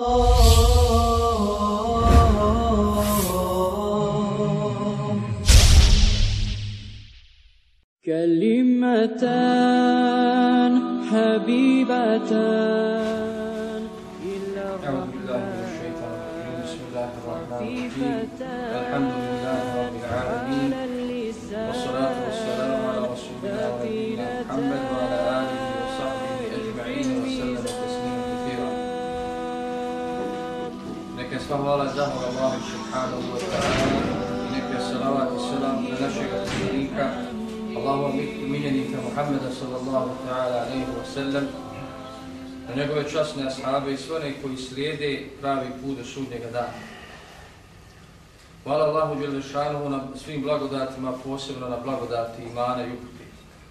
كلمتان حبيبتان إلا الرحمن خفيفتان الحمد لله رب العالمين والصلاة والسلام على رسولنا ونبينا محمد وعلى آله وصحبه أجمعين وسلم تسليما كثيرا. Neka sva hvala zahvala Allahu subhanahu wa ta'ala i neka salavat i salam na našega poslanika Allahova miljenika Muhammeda sallallahu ta'ala alaihi wa sallam, na njegove časne ashabe i sve one koji slijede pravi put do sudnjega dana. Hvala Allahu dželešanuhu na svim blagodatima, posebno na blagodati imana i upute.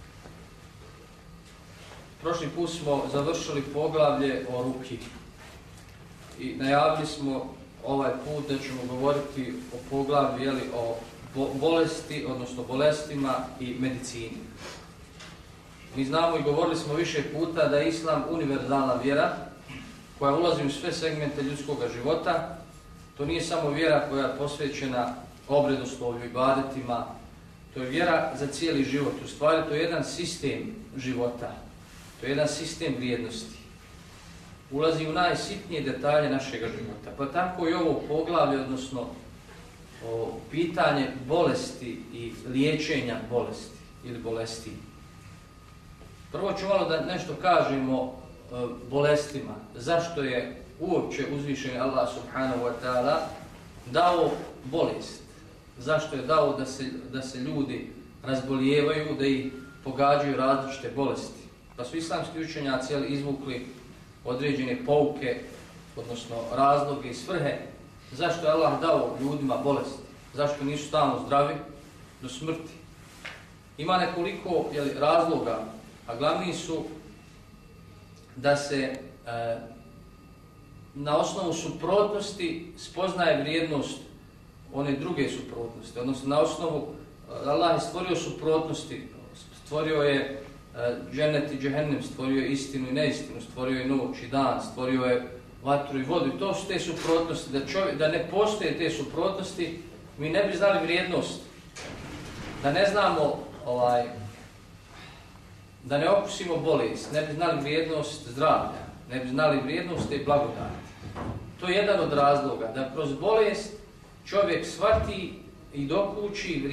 Prošli put smo završili poglavlje o ruki i najavili smo ovaj put da ćemo govoriti o poglavlju o bolesti, odnosno bolestima i medicini. Mi znamo i govorili smo više puta da je Islam univerzalna vjera koja ulazi u sve segmente ljudskog života. To nije samo vjera koja je posvećena obredoslovlju i ibadetima, to je vjera za cijeli život. U stvari to je jedan sistem života, to je jedan sistem vrijednosti. Ulazi u najsitnije detalje našeg života. Pa tako i ovo poglavlje, odnosno pitanje bolesti i liječenja bolesti ili bolesti. Prvo ću malo da nešto kažemo o bolestima. Zašto je uopće uzvišeni Allah subhanahu wa ta'ala dao bolest? Zašto je dao da se ljudi razbolijevaju, da ih pogađaju različite bolesti? Pa su islamski učenjaci izvukli određene pouke, odnosno razloge i svrhe zašto je Allah dao ljudima bolest, zašto nisu stalno zdravi do smrti. Ima nekoliko razloga, a glavni su da se na osnovu suprotnosti spoznaje vrijednost one druge suprotnosti, odnosno na osnovu Allah je stvorio suprotnosti, stvorio je džennet i džehennem, stvorio je istinu i neistinu, stvorio je noć i dan, stvorio je vatru i vodu i to su te suprotnosti. Da ne postoje te suprotnosti, mi ne bi znali vrijednost, da ne znamo, da ne okusimo bolest, ne bi znali vrijednost zdravlja, ne bi znali vrijednost te blagodati. To je jedan od razloga, da kroz bolest čovjek shvati i dokuči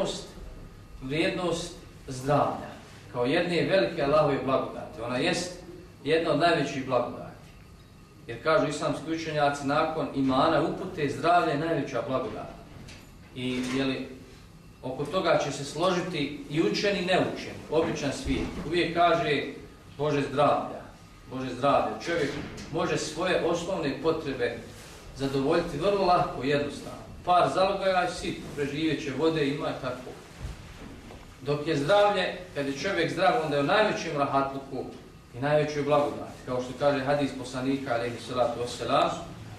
vrijednost zdravlja, kao jedne velike Allahove blagodati. Ona jest jedna od najvećih blagodati. Jer kažu islamski učenjaci, nakon imana upute zdravlje je najveća blagodat. I oko toga će se složiti i učeni i neučeni, običan svijet. Uvijek kaže Bože zdravlja, Bože zdravlja. Čovjek može svoje osnovne potrebe zadovoljiti vrlo lako i jednostavno. Par zalogaja i sit, preživjet će, vode ima i tako. Dok je zdravlje, kad je čovjek zdrav, onda je u najvećem rahatluku i najvećoj blagodati. Kao što kaže hadis poslanika, alejhi salatu vesselam,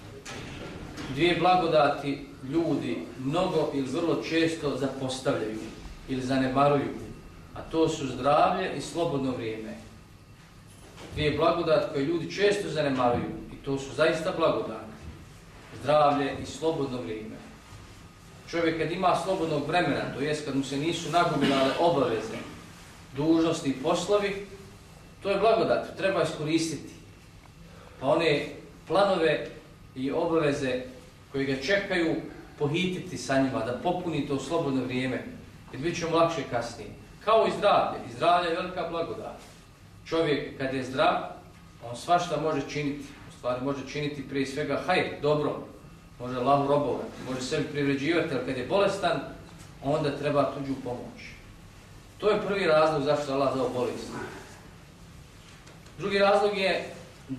dvije blagodati ljudi mnogo ili vrlo često zapostavljaju ili zanemaruju, a to su zdravlje i slobodno vrijeme. Dvije blagodati koje ljudi često zanemaruju i to su zaista blagodati. Zdravlje i slobodno vrijeme. Čovjek kad ima slobodnog vremena, to jest kad mu se nisu nagomilale obaveze, dužnosti i poslovi, to je blagodat, treba iskoristiti. Pa one planove i obaveze koji ga čekaju, pohititi sa njima, da popuni to slobodno vrijeme, jer bit će mu lakše kasnije. Kao i zdravlje. I zdravlje je velika blagodat. Čovjek kad je zdrav, on svašta može činiti. U stvari može činiti prije svega hajr, dobro. Može Allahu robovati, može sebi privređivati, ali kad je bolestan, onda treba tuđu pomoć. To je prvi razlog zašto Allah dao bolest. Drugi razlog je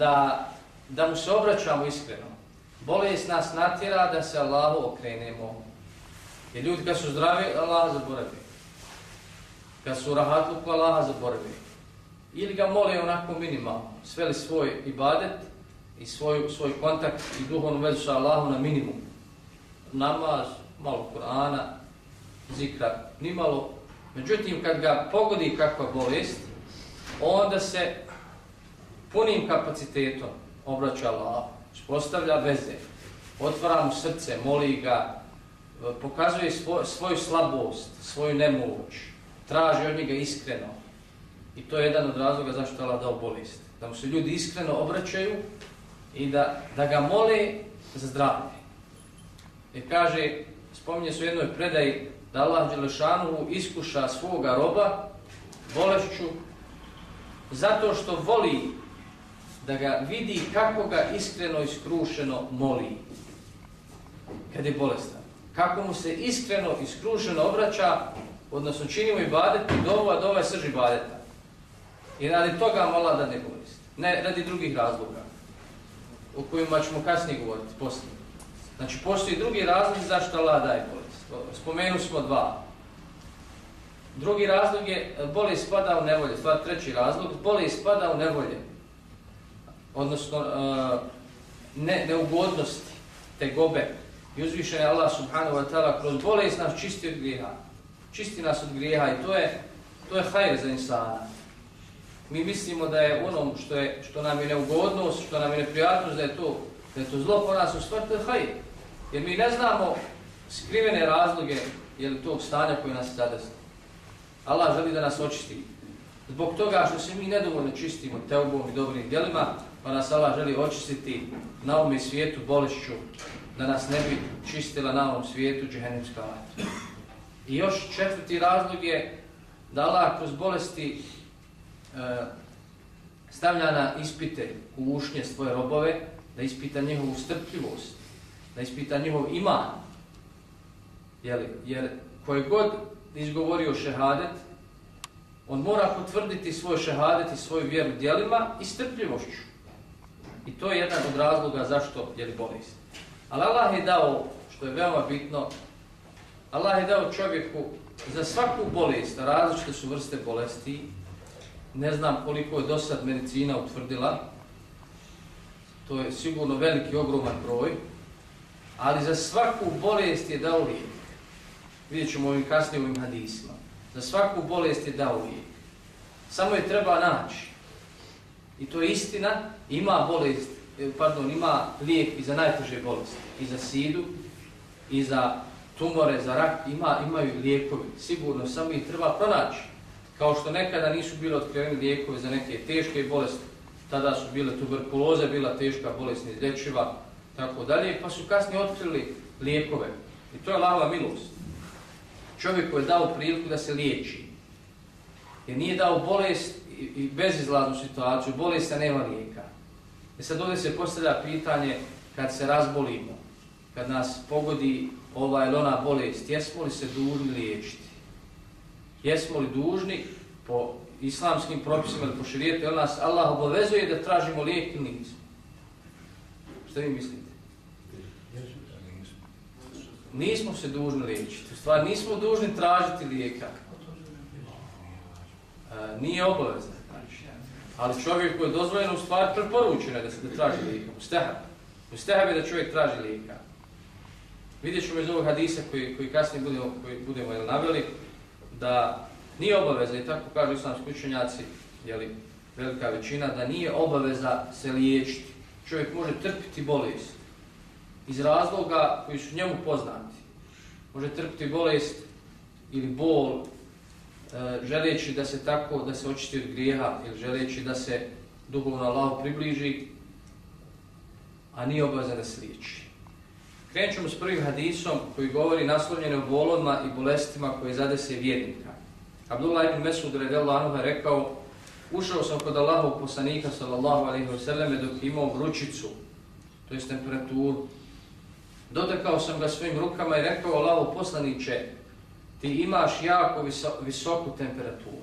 da mu se obraćamo iskreno. Bolest nas natjera da se Allahu okrenemo. Jer ljudi kad su zdravi, Allah zaboravi. Kad su u rahatluku, Allah zaboravi. Ili ga mole onako minimalno. Sveli svoj ibadet i svoj kontakt i duhovnu vezu sa Allahom na minimum. Namaz, malo Kur'ana, zikra, nimalo. Međutim, kad ga pogodi kakva bolest, onda se punim kapacitetom obraća Allahu uspostavlja veze, otvara mu srce, moli ga, pokazuje svoju slabost, svoju nemoć, traži od njega iskreno. I to je jedan od razloga zašto Allah dao bolest. Da mu se ljudi iskreno obraćaju i da ga mole za zdravlje. Jer kaže, spominje se u jednoj predaji da Allah Đelešanuhu iskuša svoga roba bolešću zato što voli da ga vidi kako ga iskreno i skrušeno moli kad je bolestan. Kako mu se iskreno i skrušeno obraća, odnosno čini mu ibadet i dovu, a dova je srž ibadeta. I radi toga Allah da ne bolest. Ne radi drugih razloga, o kojima ćemo kasnije govoriti, poslije. Znači, postoji drugi razlog zašto Allah daje bolest. Spomenuli smo dva. Drugi razlog je bolest spada u nevolje. Stvar, treći razlog, bolest spada u nevolje. Odnosno, neugodnosti, tegobe. I uzvišen je Allah subhanahu wa ta'ala kroz bolest nas čisti od grijeha. Čisti nas od grijeha i to je hajr za insana. Mi mislimo da je onom što nam je neugodnost, što nam je neprijatnost, da je to zlo po nas, u stvari to je hajr. Jer mi ne znamo skrivene razloge tog stanja koje nas zadesno. Allah želi da nas očisti. Zbog toga što se mi nedovoljno čistimo teubom i dobrim djelima, pa nas Allah želi očistiti na ovome svijetu bolešću, da nas ne bi čistila na ovom svijetu džehennemska vatra. I još četvrti razlog je da Allah kroz bolesti stavlja na ispite u ušnje svoje robove, da ispita njihovu strpljivost, da ispita njihov iman. Jer koji god izgovorio šehadet, on mora potvrditi svoj šehadet i svoju vjeru djelima i strpljivošću. I to je jedan od razloga zašto je bolest. Ali Allah je dao, što je veoma bitno, Allah je dao čovjeku za svaku bolest, različite su vrste bolesti, ne znam koliko je do sad medicina utvrdila, to je sigurno veliki, ogroman broj, ali za svaku bolest je dao lijek. Vidjet ćemo ovim kasnije ovim hadisima. Za svaku bolest je dao lijek. Samo je treba naći. I to je istina, ima lijek i za najteže bolesti. I za sidu, i za tumore, za rak, imaju lijekovi. Sigurno, samo ih treba pronaći. Kao što nekada nisu bili otkriveni lijekovi za neke teške bolesti, tada su bile tuberkuloza, bila teška bolest neizlječiva, tako dalje, pa su kasnije otkrili lijekove. I to je Allahova milost. Čovjeku je dao priliku da se liječi. Jer nije dao bolest i bezizlaznu situaciju, bolest a nema lijeka. I sad ovdje se postavlja pitanje, kad se razbolimo, kad nas pogodi ova ili ona bolest, jesmo li se dužni liječiti? Jesmo li dužni po islamskim propisima ili po šerijetu, jer nas Allah obavezuje da tražimo lijek ili nismo? Što vi mislite? Nismo se dužni liječiti. U stvari nismo dužni tražiti lijeka. Nije obavezno. Ali čovjeku je dozvoljeno u stvari preporučeno da traži lijeka. Mustehab je da čovjek traži lijeka. Vidjet ćemo iz ovog hadisa koji kasnije budemo naveli, da nije obaveza, i tako kažu islamski učenjaci, velika većina, da nije obaveza se liječiti. Čovjek može trpiti bolest iz razloga koji su njemu poznati. Može trpiti bolest ili bol želeći da se očisti od grijeha ili želeći da se duhovno Allahu približi, a nije obaveza da se liječi. Krenut ćemo s prvim hadisom koji govori naslovljene o bolovima i bolestima koje zadese vjernika. Abdullah ibn Mesud radijallahu anhu je rekao: ušao sam kod Allahovog poslanika sallallahu alejhi ve selleme dok je imao vrućicu, to jest temperaturu. Dotakao sam ga svojim rukama i rekao: Allahov poslaniče, ti imaš jako visoku temperaturu.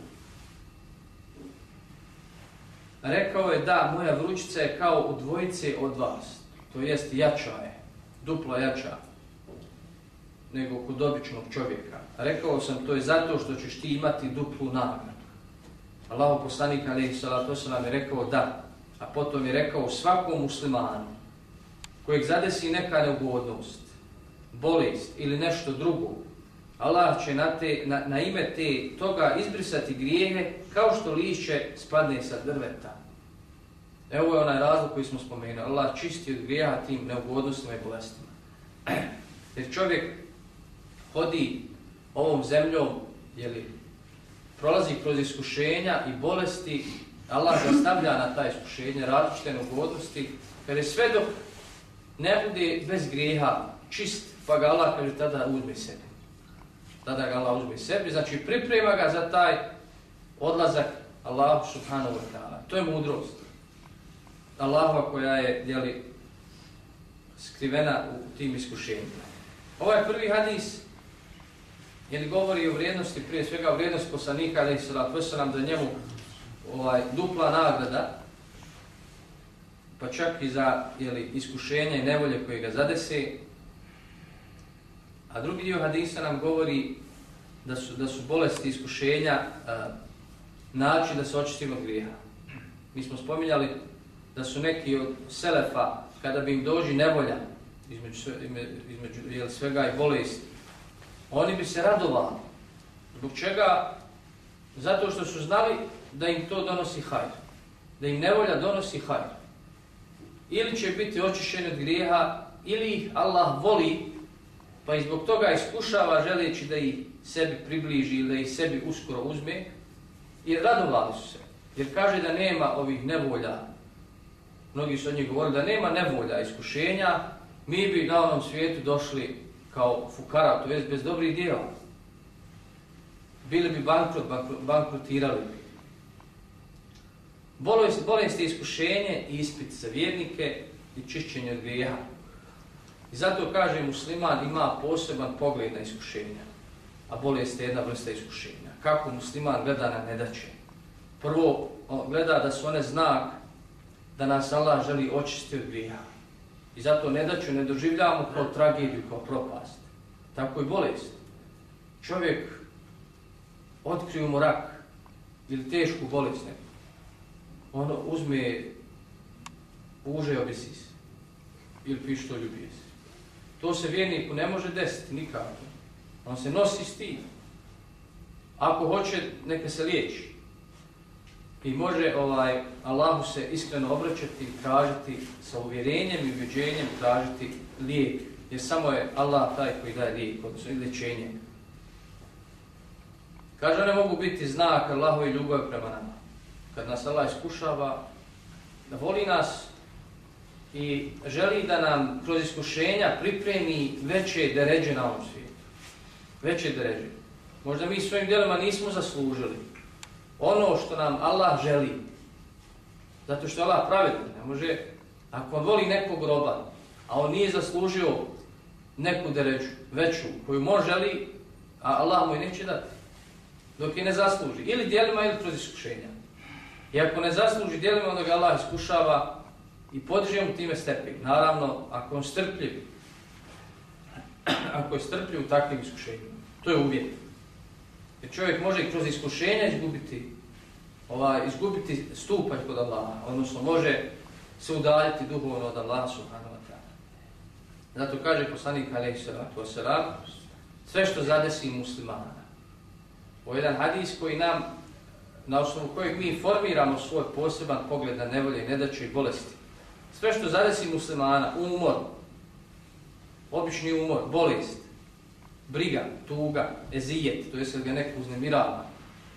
Rekao je: da, moja vrućica je kao u dvojice od vas, to jest jača je, duplo jača nego kod običnog čovjeka. Rekao sam, to je zato što ćeš ti imati duplu nagradu. Allahov poslanik alejhi salatu vesselam je rekao da, a potom je rekao: svakom muslimanu kojeg zadesi neka neugodnost, bolest ili nešto drugo, Allah će na ime toga izbrisati grijehe kao što lišće spadne sa drveta. Evo je onaj razlog koji smo spomenuli. Allah čisti od grijeha tim neugodnostima i bolestima. Jer čovjek hodi ovom zemljom, prolazi kroz iskušenja i bolesti, Allah ga stavlja na ta iskušenja, različite neugodnosti, kada je sve dok ne bude bez grijeha čist, pa ga Allah kaže tada uzme sebi. Tada ga Allah uzme sebi, znači priprema ga za taj odlazak Allahu subhanahu wa ta'ala. To je mudrost Allahova koja je skrivena u tim iskušenjima. Ovaj prvi hadis govori o vrijednosti, prije svega o vrijednosti poslanika alejhi salatu vesselam, da njemu dupla nagrada, pa čak i za iskušenja i nevolje koje ga zadese. A drugi dio hadisa nam govori da su bolesti iskušenja način da se očistimo od grijeha. Mi smo spominjali da su neki od selefa, kada bi im dođi nevolja, između svega i bolesti, oni bi se radovali. Zbog čega? Zato što su znali da im to donosi hajr. Da im nevolja donosi hajr. Ili će biti očišćeni od grijeha, ili ih Allah voli, pa i zbog toga iskušava želeći da ih sebi približi ili da ih sebi uskoro uzme. I radovali su se. Jer kaže da nema ovih nevolja. Mnogi su od njih govorili da nema nevolja, iskušenja, mi bi na onom svijetu došli kao fukara, to jest bez dobrih djela. Bili bi bankrotirali bi. Bolest je iskušenje i ispit za vjernike i čišćenje od grijeha. I zato kaže musliman ima poseban pogled na iskušenja, a bolest je jedna vrsta iskušenja. Kako musliman gleda na nedaće? Prvo, on gleda da su one znak da nas Allah želi očistiti od grijeha. I zato nedaću ne doživljavamo kao tragediju, kao propast. Tako i bolest. Čovjek otkriju mu rak ili tešku bolest neku. On uzme uže obisi se ili piše to ljubije se. To se vjerniku ne može desiti nikako. On se nosi s tim. Ako hoće, neka se liječi. I može Allahu se iskreno obraćati i tražiti sa uvjerenjem i ubjeđenjem tražiti lijek. Jer samo je Allah taj koji daje lijek, odnosno i liječenje. Kaže, one mogu biti znak Allahove ljubavi prema nama. Kad nas Allah iskušava, da voli nas i želi da nam kroz iskušenja pripremi veće deređe na ovom svijetu. Veće deređe. Možda mi svojim djelima nismo zaslužili ono što nam Allah želi. Zato što je Allah pravedan. Ne može, ako on voli nekog roba, a on nije zaslužio neku deređu, veću, koju on želi, a Allah mu je neće dati. Dok je ne zasluži. Ili djelima ili kroz iskušenja. I ako ne zasluži djelima, onda ga Allah iskušava i podiže mu time stepen. Naravno, ako on strpljiv, ako je strpljiv u takvim iskušenjima. To je uvjet. Jer čovjek može i kroz iskušenja izgubiti stupanj kod Allaha, odnosno može se udaljiti duhovno od Allaha subhanahu wa ta'ala. Zato kaže poslanik alejhi salatu vesselam, sve što zadesi muslimana. Ovo je jedan hadis koji nam, na osnovu kojeg mi formiramo svoj poseban pogled na nevolje, nedaće i bolesti. Sve što zadesi muslimana, umor, obični umor, bolest, briga, tuga, ezijet, to je kad ga neko uznemirava,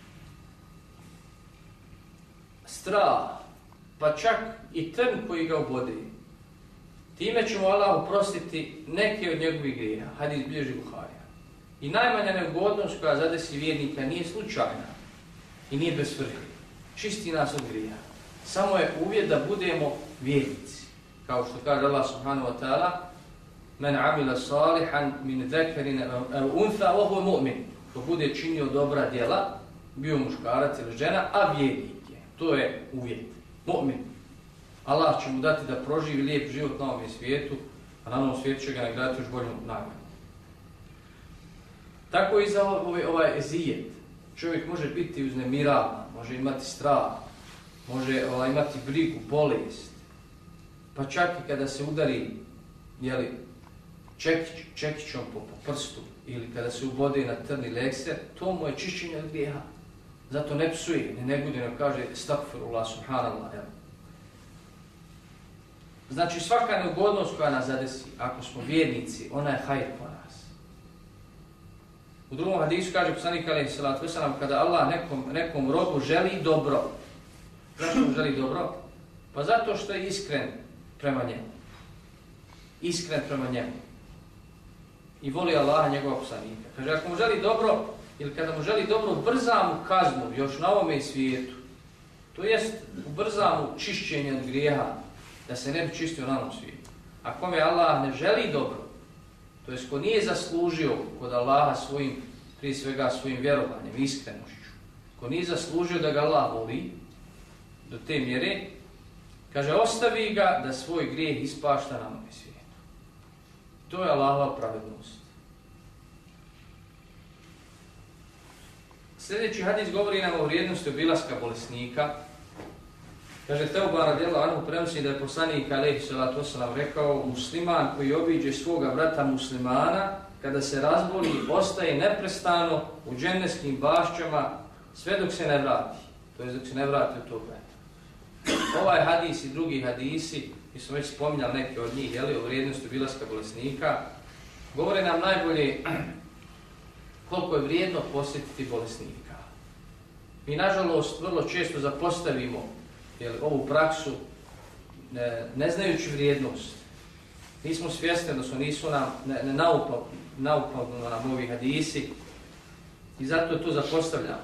strah, pa čak i trn koji ga obode. Time ćemo Allah oprostiti neke od njegovih grijeha. Hadis bilježi Buharija. I najmanja neugodnost koja zadesi vjernika nije slučajna i nije bez svrhe. Čisti nas od grijeha. Samo je uvjet da budemo vjernici. Kao što kaže Allah subhanahu wa ta'ala, men amila salihan min zakarin aw untha wa huwa mu'min. Ko bude činio dobra djela, bio muškarac ili žena, a vjernik je. To je uvjet. Mu'min. Allah će mu dati da proživi lijep život na ovom svijetu, a na ovom svijetu će ga nagraditi još boljom nagradom. Tako i za ovaj ezijet. Čovjek može biti uznemiravan, može imati strah, može imati brigu, bolest. Pa čak i kada se udari čekićom po prstu ili kada se ubode na trn ili ekser, to mu je čišćenje od grijeha. Zato ne psuje, ne negudi, ne kaže stakfirullah, subhanallah. Znači svaka neugodnost koja nas zadesi, ako smo vjernici, ona je hajr po nas. U drugom hadisu kaže poslanik alejhi selatu vesselam, kada Allah nekom robu želi dobro. Zašto mu želi dobro? Pa zato što je iskren prema njemu. Iskren prema njemu. I voli Allaha njegova poslanika. Kaže, ako mu želi dobro, ili kada mu želi dobro, ubrza mu kaznu još na ovome svijetu. To jest, ubrza mu čišćenje od grijeha, da se ne bi čistio na ovom svijetu. A kome Allah ne želi dobro, to jest ko nije zaslužio kod Allaha svojim, prije svega svojim vjerovanjem, iskrenošću, ko nije zaslužio da ga Allah voli, do te mjere, kaže, ostavi ga da svoj grijeh ispašta na ovom svijetu. To je Allahova pravednost. Sljedeći hadis govori nam o vrijednosti obilaska bolesnika. Kaže, Teuban radijallahu anhu prenosi da je poslanik alejhi selatu vesselam rekao, musliman koji obiđe svoga brata muslimana, kada se razboli, ostaje neprestano u džennetskim bašćama sve dok se ne vrati. To je dok se ne vrati od tog brata. Ovaj hadis i drugi hadisi, mi smo već spominjali neke od njih, o vrijednosti obilaska bolesnika, govore nam najbolje koliko je vrijedno posjetiti bolesnika. Mi, nažalost, vrlo često zapostavimo ovu praksu ne znajući vrijednost. Nismo svjesni da nisu nam naupavno nam ovi hadisi i zato to zapostavljamo.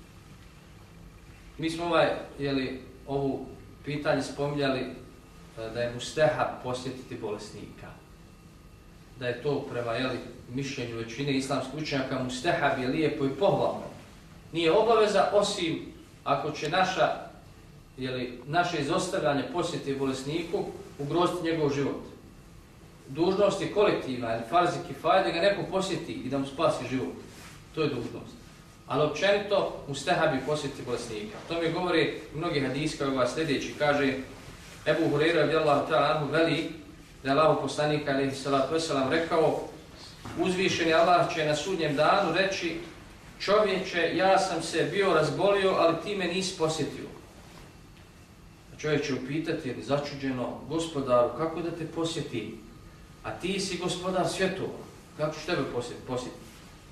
Mi smo ovu pitanje spominjali da je mustehab posjetiti bolesnika. Da je to prema mišljenju većine islamskih učenjaka mustehab je lijepo i pohvalno. Nije obaveza osim ako će naše izostavljanje posjeti bolesniku ugroziti njegov život. Dužnost je kolektivna, ili farz i kifaj, da ga neko posjeti i da mu spasi život. To je dužnost. Ali općenito mustehab je posjetiti bolesnika. To mi govori mnogi hadisi kao ovaj sljedeći. Kaže, Ebu Hureyre radijallahu ta'ala anhu veli da je Allahov poslanik alejhi selatu vesselam rekao, uzvišeni Allah će na sudnjem danu reći, čovječe, ja sam se bio razbolio, ali ti me nisi posjetio. Čovjek će upitati, jer začuđeno, gospodaru, kako da te posjetim? A ti si gospodar svjetova, kako ću tebe posjetiti?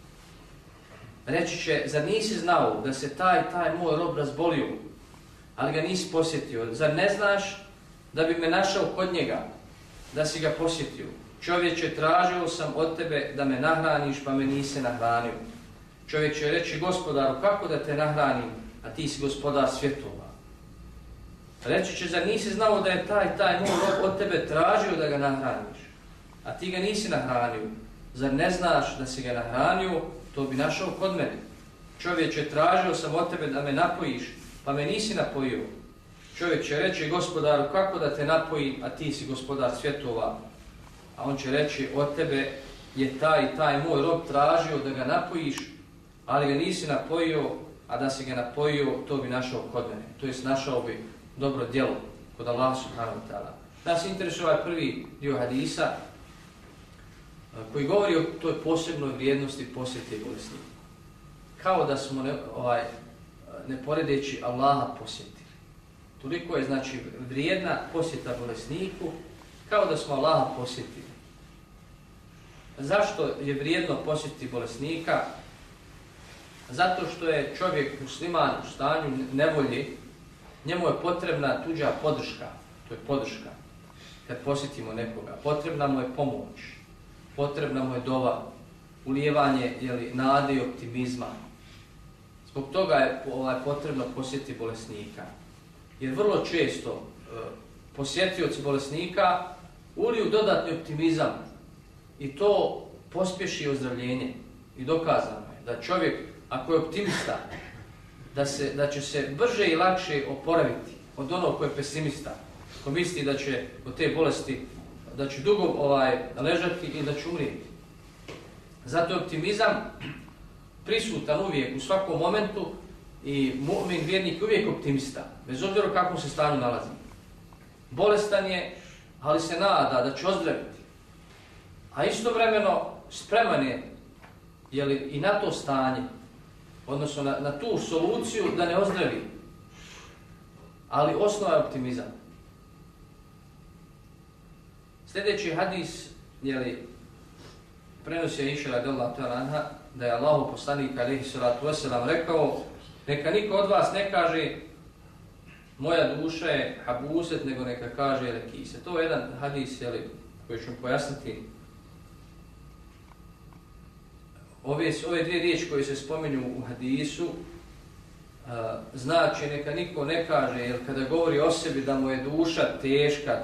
Reći će, zar nisi znao da se taj moj rob razbolio, ali ga nisi posjetio? Zar ne znaš da bi me našao kod njega, da si ga posjetio? Čovječe, tražio sam od tebe da me nahraniš, pa me nisi nahranio. Čovjek će reći, gospodaru, kako da te nahranim, a ti si gospodar svjetova? Reći će, zar nisi znao da je taj moj rob od tebe tražio da ga nahraniš, a ti ga nisi nahranio? Zar ne znaš da si ga nahranio, to bi našao kod mene? Čovječe, tražio sam od tebe da me napojiš, pa me nisi napojio. Čovjek će reći, gospodaru, kako da te napojim, a ti si gospodar svjetova? A on će reći, od tebe je taj moj rob tražio da ga napojiš, ali ga nisi napojio, a da si ga napojio, to bi našao kod mene. To jest našao bi dobro djelo kod Allaha subhanahu wa ta'ala. Nas interesuje ovaj prvi dio hadisa koji govori o toj posebnoj vrijednosti posjete bolesnika. Kao da smo ne poredeći Allaha posjetili. Toliko je znači vrijedna posjeta bolesniku kao da smo Allaha posjetili. Zašto je vrijedno posjetiti bolesnika? Zato što je čovjek musliman u stanju nevolje, njemu je potrebna tuđa podrška, to je podrška. Kad posjetimo nekoga, potrebna mu je pomoć, potrebna mu je dova, ulijevanje nade i optimizma. Zbog toga je potrebno posjetiti bolesnika. Jer vrlo često posjetioci bolesnika uliju dodatni optimizam i to pospješi ozdravljenje. I dokazano je da čovjek, ako je optimista, da će se brže i lakše oporaviti od onog koji je pesimista, ko misli da će od te bolesti, da će dugo ležati i da će umrijeti. Zato je optimizam prisutan uvijek u svakom momentu i mu'min vjernik uvijek optimista, bez obzira u kakvom se stanju nalazi. Bolestan je, ali se nada da će ozdraviti. A istovremeno spreman je i na to stanje, odnosno na tu soluciju da ne ozdravi. Ali osnova je optimizam. Sljedeći hadis, prenosi Aisha radijallahu ta'ala anha, da je Allahov poslanik alejhi salatu vesselam rekao: neka niko od vas ne kaže moja duša je habuset, nego neka kaže lekise. To je jedan hadis koji ću pojasniti. Ove dvije riječi koje se spominju u hadisu znači neka niko ne kaže, jer kada govori o sebi da mu je duša teška,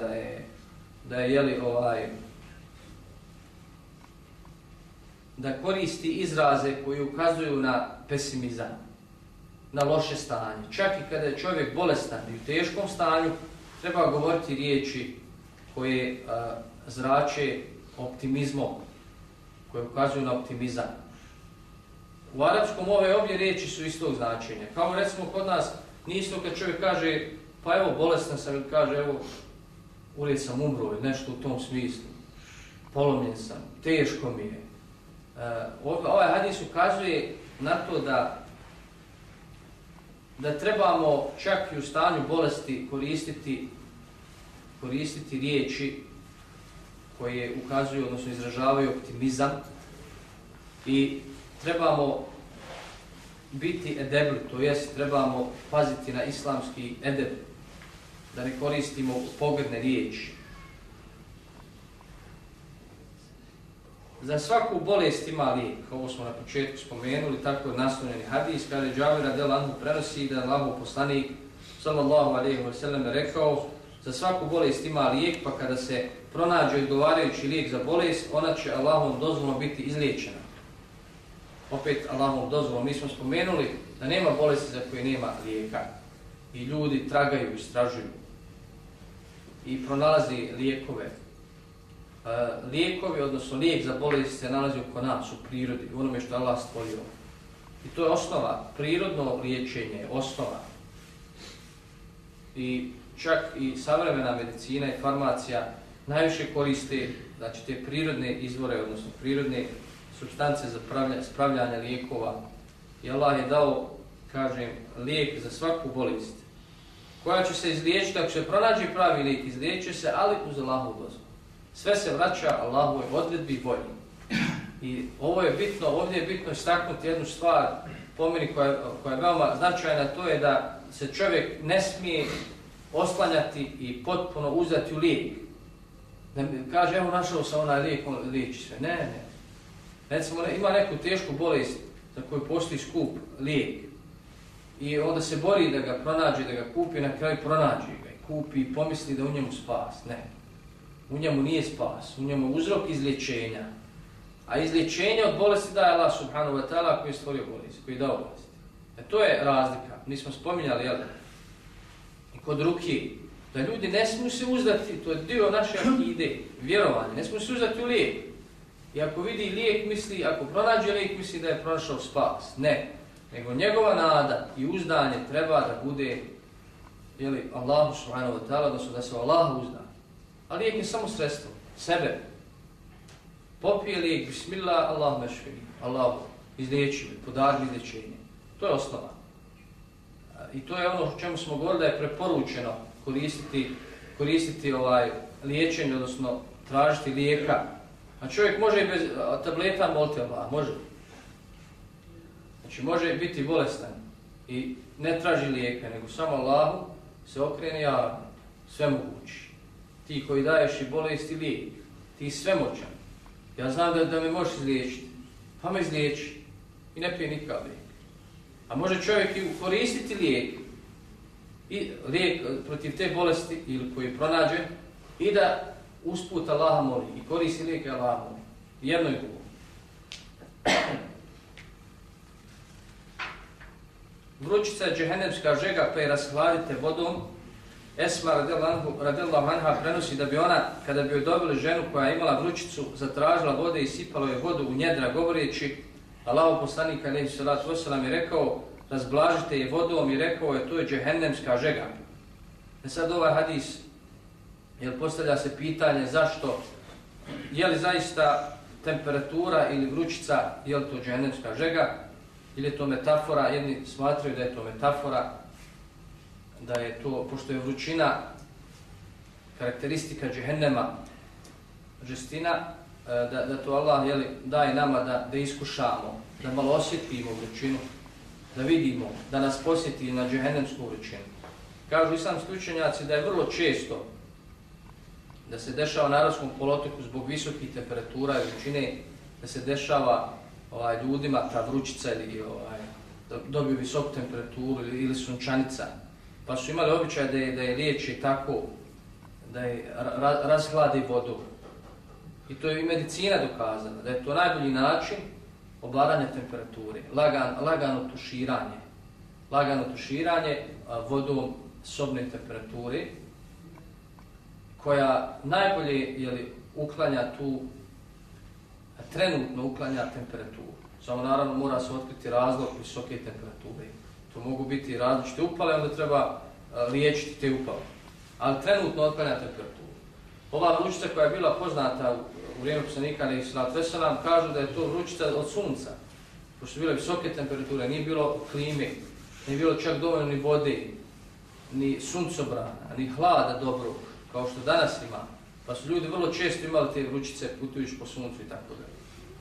da koristi izraze koji ukazuju na pesimizam, na loše stanje. Čak i kada je čovjek bolestan i u teškom stanju, treba govoriti riječi koje zrače optimizmom, koje ukazuju na optimizam. U arapskom ove obje riječi su istog značenja. Kao recimo kod nas, nije isto kad čovjek kaže pa evo bolestan sam, ili kaže evo uvijek sam umro ili nešto u tom smislu. Polomljen sam, teško mi je. Ovaj hadis ukazuje na to da trebamo čak i u stanju bolesti koristiti riječi koje ukazuju, odnosno izražavaju optimizam i trebamo biti edebli, to jest trebamo paziti na islamski edeb, da ne koristimo pogrdne riječi. Za svaku bolest ima lijek, ovo smo na početku spomenuli, tako je naslonjeni hadis, kada je Džabir radijallahu anhu prenosi da je Allahov poslanik sallallahu alejhi ve sellem rekao: za svaku bolest ima lijek, pa kada se pronađe odgovarajući lijek za bolest, ona će Allahovom dozvolom biti izliječena. Opet Allahovom dozvolom, mi smo spomenuli da nema bolesti za koje nema lijeka i ljudi tragaju, istražuju i pronalazi lijekove. Lijekovi, odnosno lijek za bolest se nalazi oko nas, u prirodi, u onome što je Allah stvorio. I to je osnova, prirodno liječenje je osnova. I čak i savremena medicina i farmacija najviše koriste, znači, te prirodne izvore, odnosno prirodne supstance za spravljanje lijekova. I Allah je dao, kažem, lijek za svaku bolest, koja će se izliječiti, ako se pronađe pravi lijek, izliječuje se, ali uz Allahovu dozvolu. Sve se vraća Allahovoj odredbi i volji. I ovdje je bitno istaknuti jednu stvar, po meni koja je veoma značajna, to je da se čovjek ne smije oslanjati i potpuno uzeti u lijek. Ne kaže, evo našao sam onaj lijek, on liječi sve. Ne. Recimo, ima neku tešku bolest za koju postoji skup lijek. I onda se bori da ga pronađe, da ga kupi, na kraju pronađe ga i kupi i pomisli da u njemu spas. Ne. U njemu nije spas, u njemu uzrok izlječenja. A izlječenje od bolesti daje Allah subhanahu wa ta'ala koji je stvorio bolest, koji je dao bolest. To je razlika. Mi smo spominjali, i kod ruki, da ljudi ne smiju se uzdati, to je dio naše akide, vjerovanje, ne smiju se uzdati u lijek. I ako vidi lijek misli, ako pronađe lijek misli da je pronašao spas. Ne. Nego njegova nada i uzdanje treba da bude Allahu subhanahu wa ta'ala, odnosno da se Allah uzda. A lijek je samo sredstvo, sebe. Popije lijek, bismillah, Allah mešfini, Allah izliječi, podari izliječenje. To je osnova. I to je ono o čemu smo govorili da je preporučeno koristiti liječenje, odnosno tražiti lijeka. A čovjek može i bez tableta moliti Allah, može. Znači može biti bolestan i ne traži lijeka, nego samo Allahu se okrene javno, sve mogući. Ti koji daješ i bolest i lijek, ti svemoćan. Ja znam da me možeš izliječiti, pa me izliječi i ne pije nikakav lijek. A može čovjek i koristiti lijek protiv te bolesti ili koji pronađe i da usput Allaha moli i koristi lijek i Allaha moli. Jedno i drugo. Vrućica je džehennemska žega pa je rashladite vodom. Esma radijallahu anha prenosi da bi ona, kada bi joj dobili ženu koja je imala vrućicu, zatražila vode i sipalo je vodu u njedra govoreći, Allahov poslanik alejhi salatu vesselam je rekao: razblažite je vodom, i rekao je to je džehennemska žega. Sad ovaj hadis, postavlja se pitanje zašto, je li zaista temperatura ili vrućica, je li to džehennemska žega, ili je to metafora. Jedni smatraju da je to metafora, da je to, pošto je vrućina karakteristika džehennema, žestina, da to Allah daje nama da iskušamo, da malo osjetimo vrućinu, da vidimo, da nas posjeti na džehennemsku vrućinu. Kažu islamski učenjaci da je vrlo često da se dešava na Arapskom poluotoku zbog visokih temperatura i vrućine, da se dešava ljudima ta vrućica ili da dobiju visoku temperaturu ili sunčanica. Pa su imali običaj da je liječi tako, da je razhladi vodu. I to je i medicina dokazana, da je to najbolji način obladanja temperature, lagano tuširanje. Lagano tuširanje vodom sobne temperature, koja najbolje uklanja trenutno uklanja temperaturu. Samo naravno mora se otkriti razlog visoke temperature. To mogu biti različite upale, onda treba liječiti te upale. Ali trenutno otklanja temperaturu. Ova vrućica koja je bila poznata u vrijeme poslanika alejhi selatu vesselam, kažu da je to vrućica od sunca. Pošto su bile visoke temperature, nije bilo klime, nije bilo čak dovoljno ni vode, ni suncobrana, ni hlada dobrog, kao što danas ima. Pa su ljudi vrlo često imali te vrućice putujući po suncu i tako dalje.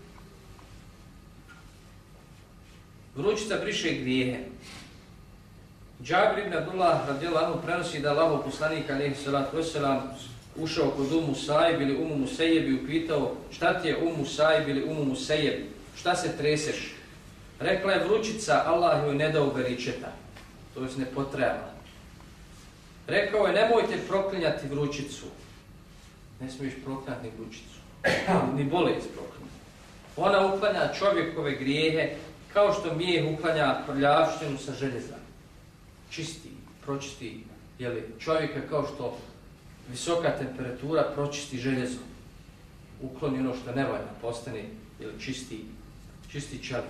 Vrućica briše grijehe. Džabir ibn Abdullah radijallahu anhu prenosi da Allahov poslanik alejhi selatu vesselam ušao kod Ummu Saib ili Ummu Musejeb i upitao šta ti je Ummu Saib ili Ummu Musejeb, šta se treseš? Rekla je vrućica, Allah joj ne dao beričeta, to jest ne potreba. Rekao je nemojte proklinjati vrućicu, ne smiješ proklinjati ni vrućicu, ni bolest proklinjati. Ona uklanja čovjekove grijehe kao što mijeh uklanja prljavštinu sa željeza. Čisti, pročisti čovjeka kao što visoka temperatura pročisti željezo. Ukloni ono što ne valja, postane čisti čovjek.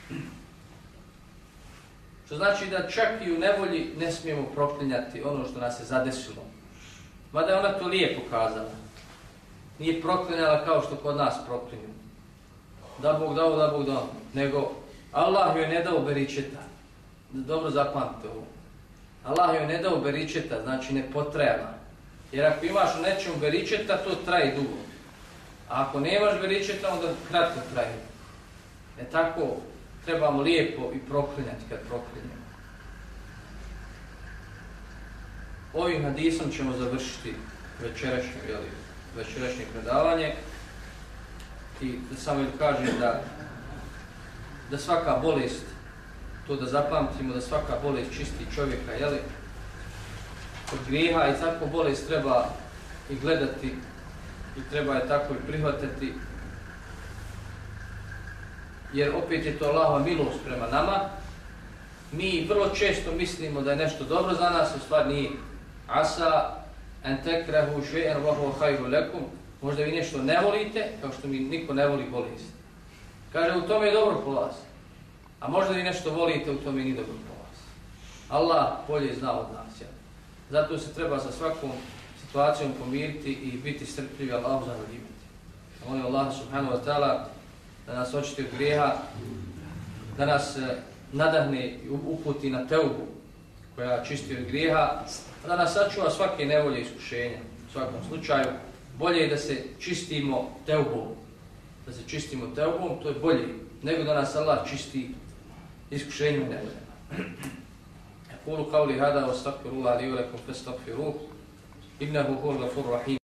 Što znači da čak i u nevolji ne smijemo proklinjati ono što nas je zadesilo. Mada je ona to lijepo kazala. Nije proklinjala kao što kod nas proklinju. Da Bog dao, da Bog dao. Nego Allah joj ne dao beričeta. Dobro zapamtite ovo. Allah joj ne dao beričeta, znači ne potreba. Jer ako imaš u nečemu beričeta, to traje dugo. A ako nemaš beričeta, onda kratko traje. Tako trebamo lijepo i proklinjati kad proklinjamo. Ovim hadisom ćemo završiti večerašnje predavanje. I da samo kažem da svaka bolest, to da zapamtimo, da svaka bolest čisti čovjeka, od grijeha i tako bolest treba i gledati i treba je tako i prihvatiti. Jer opet je to Allahova milost prema nama. Mi vrlo često mislimo da je nešto dobro za nas, u stvari nije. Asa an takrahu shay'an wa huwa khayrun lakum. Možda vi nešto ne volite, kao što mi niko ne voli bolest. Kaže, u tome je dobro po vas. A možda vi nešto volite, u tome nije dobro po vas. Allah bolje zna od nas. Zato se treba sa svakom situacijom pomiriti i biti strpljivi, Allahu zahvaljivati. Molim Allah subhanahu wa ta'ala da nas očisti od grijeha, da nas nadahne i uputi na teubu koja čisti od grijeha, da nas sačuva svake nevolje i iskušenja. U svakom slučaju, bolje je da se čistimo teubom. Da se čistimo teubom, to je bolje nego da nas Allah čisti iskušenjima i nevoljama. Aqulu qawli hada wa astaghfirullaha li wa lakum fastaghfiruhu innahu huwal ghafurur rahim.